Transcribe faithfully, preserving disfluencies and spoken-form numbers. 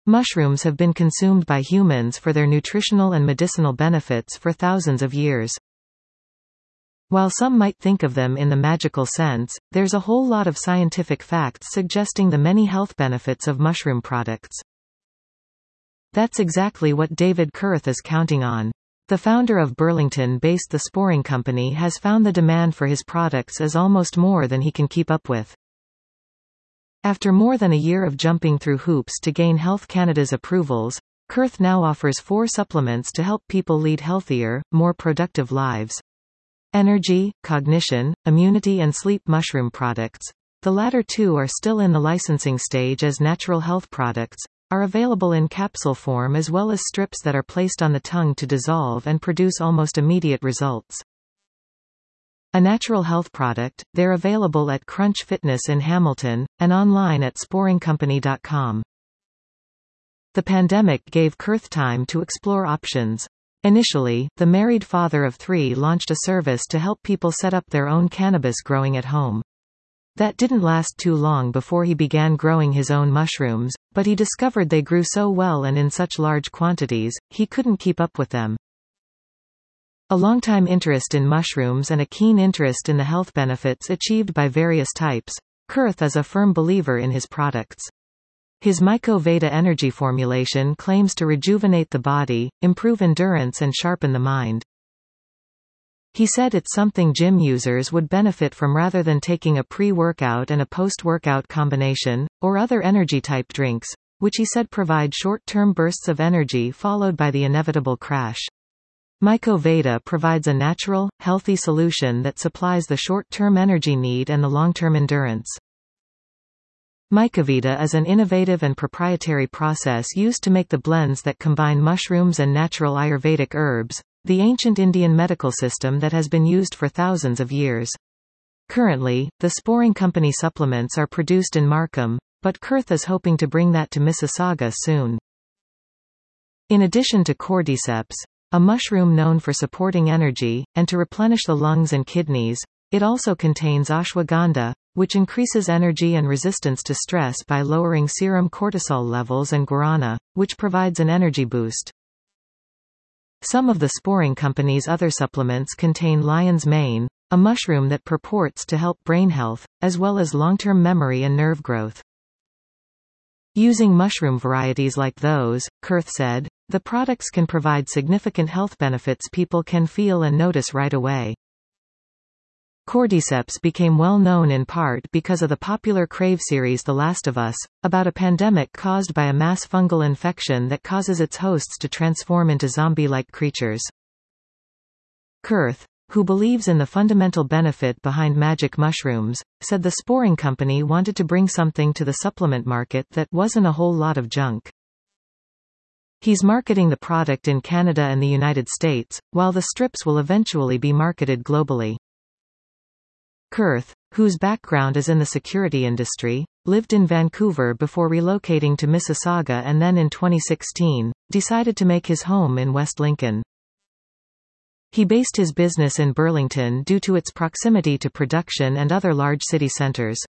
Mushrooms have been consumed by humans for their nutritional and medicinal benefits for thousands of years. While some might think of them in the magical sense, there's a whole lot of scientific facts suggesting the many health benefits of mushroom products. That's exactly what David Kurth is counting on. The founder of Burlington-based The Sporing Company has found the demand for his products is almost more than he can keep up with. After more than a year of jumping through hoops to gain Health Canada's approvals, Kurth now offers four supplements to help people lead healthier, more productive lives. Energy, cognition, immunity and sleep mushroom products, the latter two are still in the licensing stage as natural health products, are available in capsule form as well as strips that are placed on the tongue to dissolve and produce almost immediate results. A natural health product, they're available at Crunch Fitness in Hamilton, and online at sporing company dot com. The pandemic gave Kurth time to explore options. Initially, the married father of three launched a service to help people set up their own cannabis growing at home. That didn't last too long before he began growing his own mushrooms, but he discovered they grew so well and in such large quantities, he couldn't keep up with them. A longtime interest in mushrooms and a keen interest in the health benefits achieved by various types, Kurth is a firm believer in his products. His Myco-Veda energy formulation claims to rejuvenate the body, improve endurance and sharpen the mind. He said it's something gym users would benefit from rather than taking a pre-workout and a post-workout combination, or other energy-type drinks, which he said provide short-term bursts of energy followed by the inevitable crash. Myco-Veda provides a natural, healthy solution that supplies the short-term energy need and the long-term endurance. Myco-Veda is an innovative and proprietary process used to make the blends that combine mushrooms and natural Ayurvedic herbs, the ancient Indian medical system that has been used for thousands of years. Currently, the Sporing Company supplements are produced in Markham, but Kurth is hoping to bring that to Mississauga soon. In addition to cordyceps, a mushroom known for supporting energy, and to replenish the lungs and kidneys, it also contains ashwagandha, which increases energy and resistance to stress by lowering serum cortisol levels, and guarana, which provides an energy boost. Some of the Sporing Company's other supplements contain lion's mane, a mushroom that purports to help brain health, as well as long-term memory and nerve growth. Using mushroom varieties like those, Kurth said, the products can provide significant health benefits people can feel and notice right away. Cordyceps became well known in part because of the popular Crave series The Last of Us, about a pandemic caused by a mass fungal infection that causes its hosts to transform into zombie-like creatures. Kurth, who believes in the fundamental benefit behind magic mushrooms, said the Sporing Company wanted to bring something to the supplement market that wasn't a whole lot of junk. He's marketing the product in Canada and the United States, while the strips will eventually be marketed globally. Kurth, whose background is in the security industry, lived in Vancouver before relocating to Mississauga and then in twenty sixteen, decided to make his home in West Lincoln. He based his business in Burlington due to its proximity to production and other large city centers.